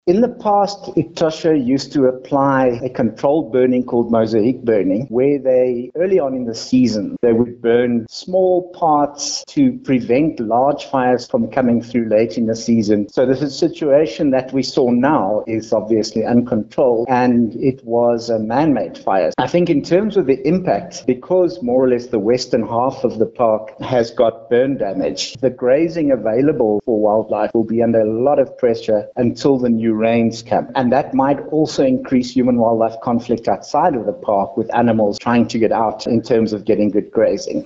In the past, Etosha used to apply a controlled burning called mosaic burning, where early on in the season, they would burn small parts to prevent large fires from coming through late in the season. So the situation that we saw now is obviously uncontrolled, and it was a man-made fire. I think in terms of the impact, because more or less the western half of the park has got burn damage, the grazing available for wildlife will be under a lot of pressure until the new rains come. And that might also increase human-wildlife conflict outside of the park with animals trying to get out in terms of getting good grazing.